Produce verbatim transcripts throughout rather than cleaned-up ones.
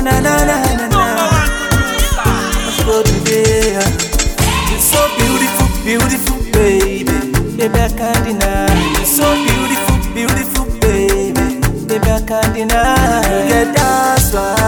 na na na na na. Let's go today. You're so beautiful, beautiful, baby. Baby, I can't deny. You're so beautiful, beautiful, baby. Baby, I can't deny. You get that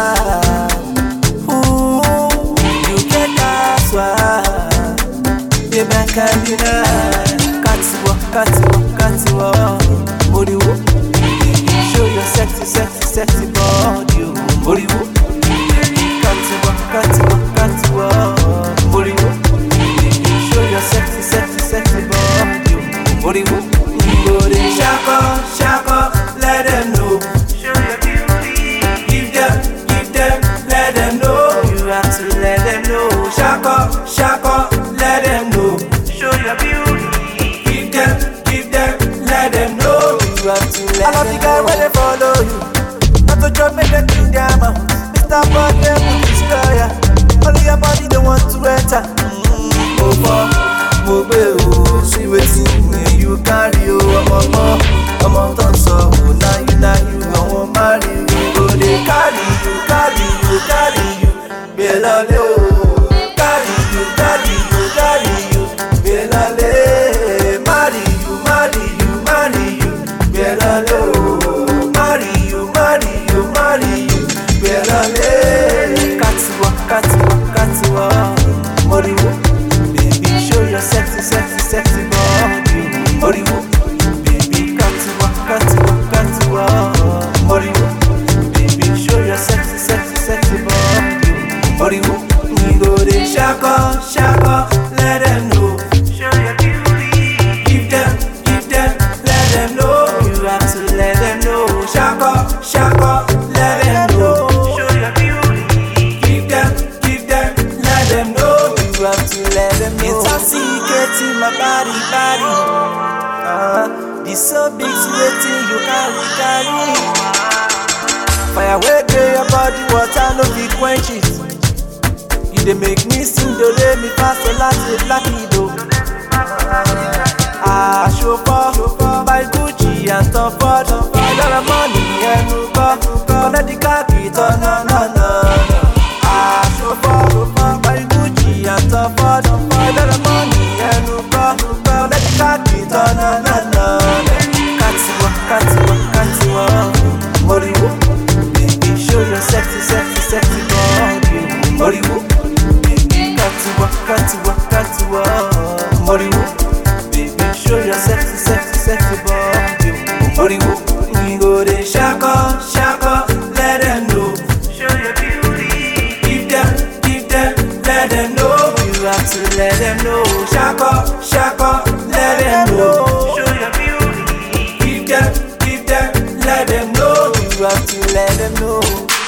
swag. Ooh, you get that swag. Baby, I can't deny. Katiwa, katiwa, katiwa. Moriwo. Show your sexy, sexy, sexy body. Moriwo. Katiwa, katiwa, katiwa. Moriwo. Show your sexy, sexy, sexy body. Moriwo. Moriwo. Shako, shako, let them know. Show your beauty. Give them, give them, let them know. You have to let them know. Shako, shako, let them know. Show your beauty. Give them, give them, let them know. You have to let them know. I love the guy when they follow you. Not to drop me that in their mouth. Mister Butler will destroy ya. Only your body they want to enter. Mm-hmm. Oh, fuck. Move it, oh. See what's in me. You carry, oh. I'm on more. I'm on top, so now you, now you. I won't marry you. Oh, they carry you, carry you, carry you. Belale, oh. Carry you, carry you, carry you. Belale. Marry you, marry you, marry you. Belale, oh. Marry you, marry you, marry you. Belale. Katiwa, katiwa, katiwa. Moriwo. Baby, show your sexy, sexy, sexy body. Moriwo. Baby, katiwa, katiwa, katiwa. Moriwo. Baby, show your sexy, sexy, sexy body. Moriwo. We go dey shako, shako, let them know. Show your beauty. Give them, give them, let them know. You have to let them know. Shako, shako, let them know. Show your beauty. Give them, give them, let them know. You have to let them know. Intoxicating my body, body. Uh, this so big, sweating you carry, carry. Fire wake your body, water no be quench it. You dey make me sing, do re mi fa so lati black do. Ah, chauffeur, buy Gucci and Tom Ford. Dollar of money and no go. Gonna the car key, no no no. Ah, chauffeur, buy Gucci and Tom Ford. Dollar of money and no go. Gonna the car key, no no no. Katiwa, katiwa, katiwa. Moriwo, baby, show your sexy, sexy, sexy body. Moriwo, baby, katiwa, katiwa, katiwa. Moriwo, baby, show your sexy, sexy, sexy body. Moriwo, we go dey shako, shako, let them know. Show your beauty. Give them, give them, let them know. You have to let them know. Shako, shako, let them know. Show your beauty. Give them, give them, let them know. You have to let them know.